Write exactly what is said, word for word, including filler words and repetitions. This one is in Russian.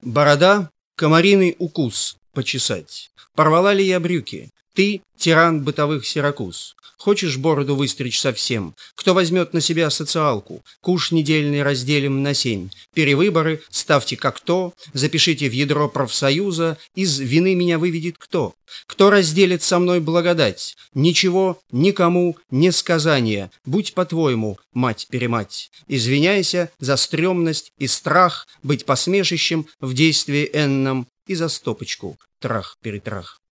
Борода, комариный укус почесать. Порвала ли я брюки? Ты, тиран бытовых Сиракуз, хочешь бороду выстричь совсем? Кто возьмет на себя социалку? Куш недельный разделим на семь. Перевыборы ставьте как то, запишите в ядро профсоюза, из вины меня выведет кто? Кто разделит со мной благодать? Ничего, никому, не сказания. Будь по-твоему, мать-перемать. Извиняйся за стрёмность и страх быть посмешищем в действии энном и за стопочку трах-перетрах.